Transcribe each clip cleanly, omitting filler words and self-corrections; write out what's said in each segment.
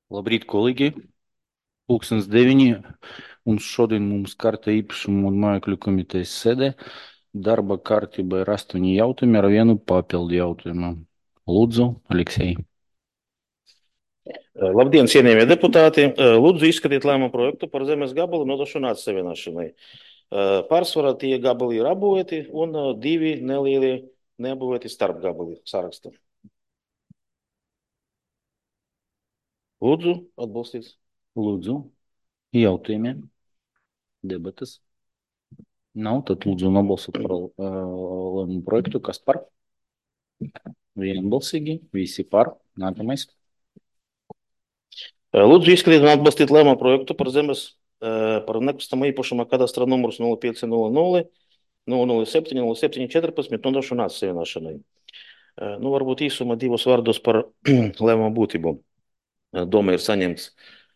Labrīt, kolēģi! Pulkstens 9. Un šodien mums kārta īpašumu un mājokļu komitejas sēdē. Darba kārtībā ir 8 jautājumi ar vienu papildu jautājumu. Lūdzu, Aleksej. Labdien, cienījamie deputāti! Lūdzu, izskatiet lēmumu projektu par zemes gabalu nodošanu atsevienošanai. Pārsvarā tie gabali ir apbūvēti un divi nelieli neapbūvēti starpgabali sarakstā. Lūdzu, atbalstīt. Lūdzu, jautājumi, debatas. Nav, tad lūdzu nobalsot par lēmumu projektu. Kas par? Vienbalsīgi, visi par. Nākamais. Lūdzu, izskatiet un atbalstīt lēmumu projektu par zemes par nekustamā īpašuma kadastra numurs 0500 007 07 14 nodošanu atsevienošanai. Varbūt īsumā divos vārdos par lēmumu būtību. Doma ir saņemts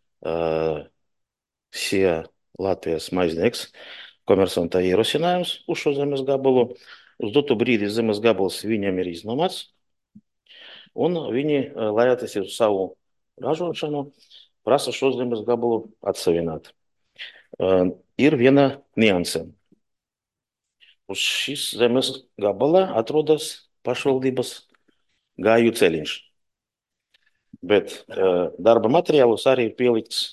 SIA Latvijas maiznieks komersanta ierosinājums uz šo zemes gabalu. Uz dotu brīdi zemes gabals viņam ir iznomāts, un viņi, lai attīstītu savu ražošanu, prasa šo zemes gabalu atsevināt. Ir viena nianse. Uz šīs zemes gabala atrodas pašvaldības gāju ceļiņš. Bet darba materiālus arī ir pielikts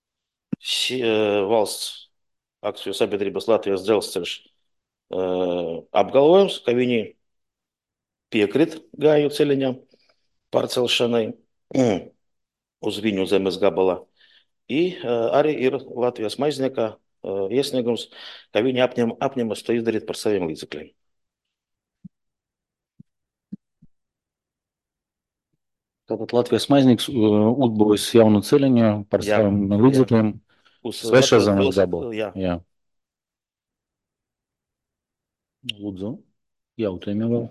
valsts akciju sabiedrības Latvijas dzelzceļš apgalvojums, ka viņi piekrit gāju ceļiņam pārcelšanai uz viņu zemes gabala. Arī ir Latvijas maiznieka iesniegums, ka viņi apņemas to izdarīt par saviem līdzekļiem. Tātad Latvijas maiznieks uzbūvēs jaunu ceļiņu par saviem līdzekļiem uz svešā zemes gabalu. Jā. Lūdzu, jautājumi vēl.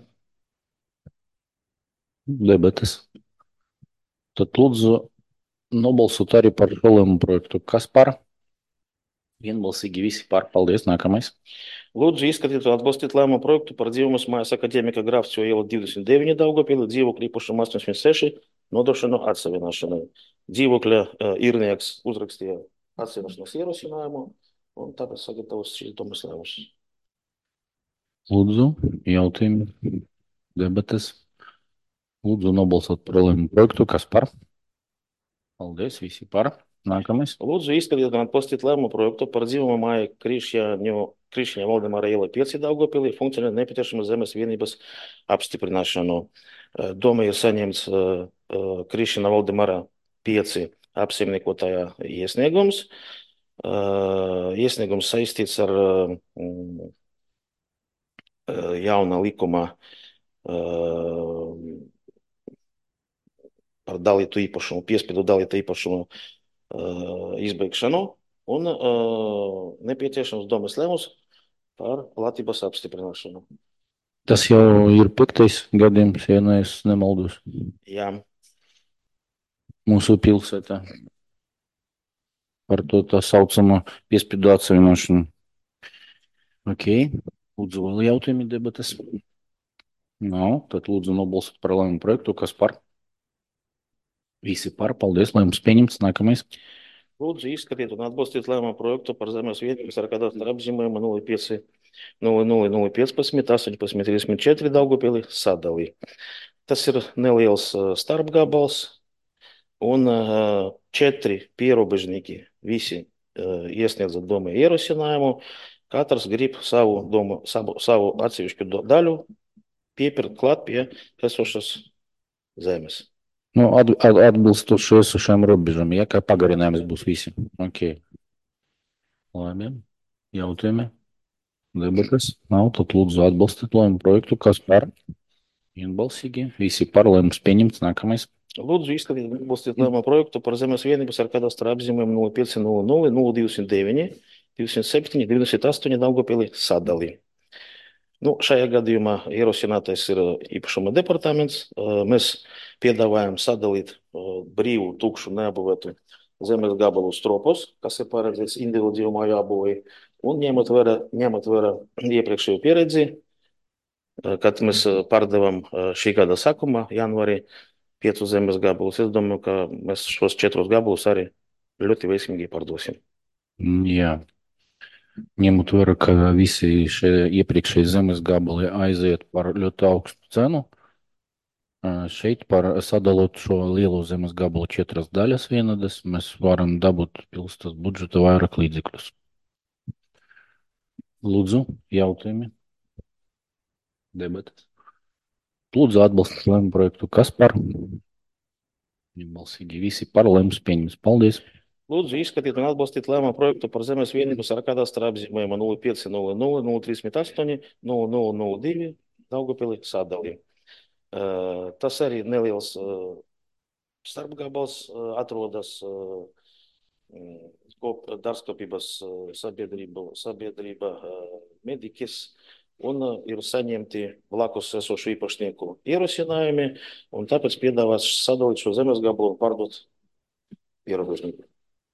Debates. Tad lūdzu nobalsot arī par šo lēmumu projektu. Kas par? Vienbalsīgi visi par. Paldies. Nākamais. Lūdzu, izskatīt un atbalstīt lēmumu projektu par dzīvumus mājas akadēmika Grafcio iela 29 Daugavpilī, dzīvokļa īpašuma 86 nodošanu atsevienošanai. Dzīvokļa īrnieks uzrakstīja atsevienošanas ierosinājumu, un tagad sagatavos šīs domas lēmumus. Lūdzu, jautājumi, debates. Lūdzu, nobalsot par lēmumu projektu. Kas par? Paldies, visi par. Nākamais. Lūdzu, izskatīt un atbalstīt lēmumu projektu par dzīvumu māju Krišņa Valdemāra iela 5 Daugavpilī funkcionēt nepieciešamas zemes vienības apstiprināšanu. Doma ir saņemts Krišņa Valdemāra 5 apsaimniekotāja iesniegums. Iesniegums saistīts ar jauna likuma par dalītu īpašumu, piespiedu dalītu īpašumu izbeigšanu un nepieciešams domas lēmums par platības apstiprināšanu. Tas jau ir 5. gadījums, ja es nemaldos. Jā. Mūsu pilsētā par to tā saucamo piespiedu atsevienošanu. Ok. Lūdzu, vēl jautājumi, debates? Nav. Tad lūdzu nobalsot par lēmumu projektu. Kas par? Visi par. Paldies. Lēmums pieņemts. Nākamais. Lūdzu, izskatiet un atbalstīt lēmumu projektu par zemes vienības ar kadastra apzīmējumu 05 0015 1834 Daugavpilī sadalī. Tas ir neliels starpgabals, un 4 pierobežnieki visi iesniedza domai ierosinājumu. Katrs grib savu atsevišķu daļu piepirkt klāt pie esošas zemes. Atbilstoši esošām robežām, ja kā pagarinājums būs visi. Ok. Labi. Jautājumi? Debates? Nav, tad lūdzu atbalstīt lēmumu projektu. Kas par? Vienbalsīgi. Visi par. Lēmums pieņemts. Nākamais. Lūdzu, izskatīt un atbalstīt lēmumu projektu par zemes vienības ar kadastra apzīmējumu 0500 0209 207 28 Daugavpilī sadalī. Šajā gadījumā ierosinātais ir īpašuma departaments. Mēs piedāvājam sadalīt brīvu, tukšu, neapbūvētu zemes gabalu stropos, kas ir paredzēts individuālu māju apbūvei, un ņemot vērā iepriekšējo pieredzi, kad mēs pārdevam šī gada sākumā, janvārī, 5 zemes gabalus. Es domāju, ka mēs šos 4 gabalus arī ļoti veiksmīgi pārdosim. Jā, ņemot vērā, ka visi šie iepriekšējie zemes gabali aiziet par ļoti augstu cenu. Šeit par sadalot šo lielo zemes gabalu 4 daļas vienādas, mēs varam dabūt pilsētas budžeta vairāk līdzekļus. Lūdzu, jautājumi, debatas. Lūdzu, atbalstīt lēmumu projektu. Kas par? Vienbalsīgi visi par lēmumus pieņems. Paldies! Lūdzu, izskatīt un atbalstīt lēmumu projektu par zemes vienības ar kadastra apzīmējumu 0500 038 0002 Daugavpili sadali. Tas arī neliels starpgabals atrodas dārzkopības sabiedrība Medikis un ir saņemti blakus esošu īpašnieku ierosinājumi, un tāpēc piedāvās sadalīt šo zemes gabalu un pārdot ierobežnieku.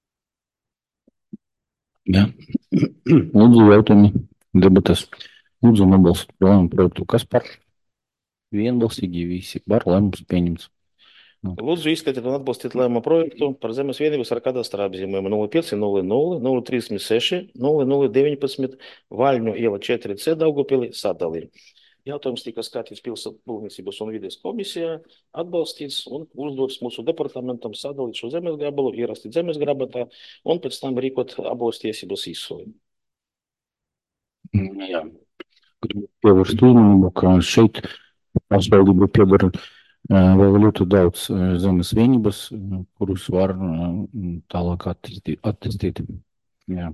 Jā. Lūdzu, jautājumi, debatas. Lūdzu, atbalstīt lēmumu projektu. Kas par? Vienbalsīgi visi par lēmumus pieņemts. Lūdzu, izskatīt un atbalstīt lēmumu projektu par zemes vienības ar kadastra apzīmējumu 0500 036 0019 Vaļņu iela 4C Daugavpili sadali. Jautājums tika skatīts pilsētu būvniecības un vides komisijā, atbalstīts un uzdots mūsu departamentam sadalīt šo zemes gabalu, ierastīt zemes grabatā un pēc tam rīkot abos tiesības izsoli. Jā. Gribu pievērst uzmanību, ka šeit pašvaldība piedara vēl ļoti daudz zemes vienības, kurus var tālāk attīstīt. Jā.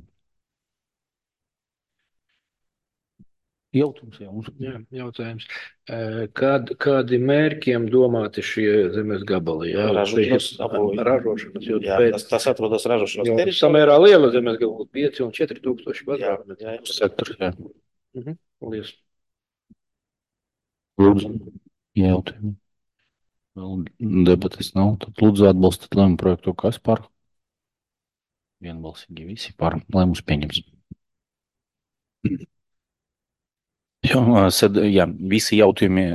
Jautājums, Jā, jautājums. Kādi mērķiem domāti šie zemes gabali? Jā, Ražošanas ražošanas. Jā, tas atrodas ražošanas teritorijā. Samērā liela zemes gabala, 5 un 4 tūkstoši kvadrātmetru. Jā. sektors, jā. Paldies. Lūdzu, jautājumi. Vēl debates nav. Tad lūdzu atbalstīt lēmumu projektu. Kas par? Vienbalsīgi visi par lēmumus pieņems. Jā, visi jautājumi.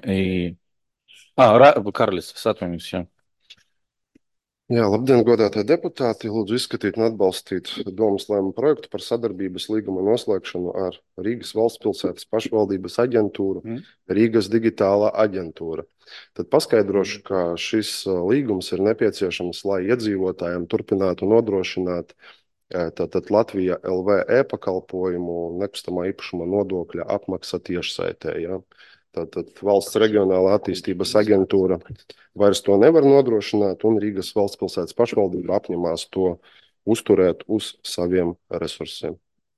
Karlis, es atvainojos, jā. Jā, labdien, godātie deputāti! Lūdzu izskatīt un atbalstīt domas lēmumu projektu par sadarbības līguma noslēgšanu ar Rīgas valstspilsētas pašvaldības aģentūru, Rīgas digitālā aģentūra. Tad paskaidrošu, ka šis līgums ir nepieciešams, lai iedzīvotājiem turpinātu nodrošināt tātad Latvija LV e-pakalpojumu nekustamā īpašuma nodokļa apmaksa tiešsaitē. Ja? Tātad valsts reģionālā attīstības aģentūra vairs to nevar nodrošināt, un Rīgas valstspilsētas pašvaldība apņemās to uzturēt uz saviem resursiem.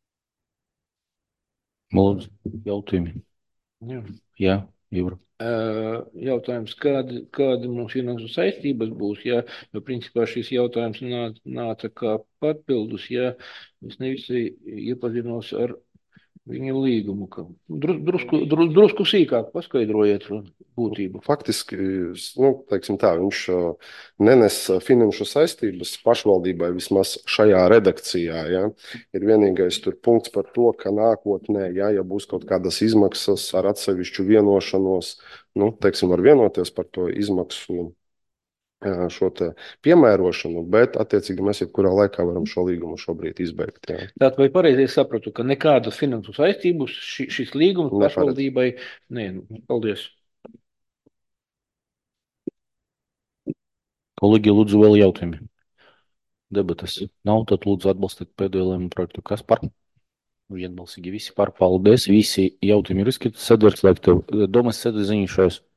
Lūdzu, jautājumi. Jā, Jūra. Jautājums, kādi mums finansu saistības būs, ja, jo principā šis jautājums nāca kā papildus, ja es nevisai iepazinos ar viņa līgumu. Drusku sīkāk paskaidrojiet būtību. Faktiski, teiksim tā, viņš nenes finanšu saistības pašvaldībai vismaz šajā redakcijā. Ja? Ir vienīgais tur punkts par to, ka nākotnē, ja būs kaut kādas izmaksas ar atsevišķu vienošanos, teiksim, var vienoties par to izmaksu šo te piemērošanu, bet attiecīgi mēs jebkurā laikā varam šo līgumu šobrīd izbeigt. Jā. Tātad vai pareizi es sapratu, ka nekādas finansu saistības šis līgums pašvaldībai? Nē, paldies. Kolēģi, lūdzu vēl jautājumi. Debatas nav, tad lūdzu atbalstīt pēdējo lēmumu projektu. Kas par? Vienbalsīgi visi par. Paldies. Visi jautājumi ir izskatīti. Sadarbs, lai tev domas sēdi ziņošos.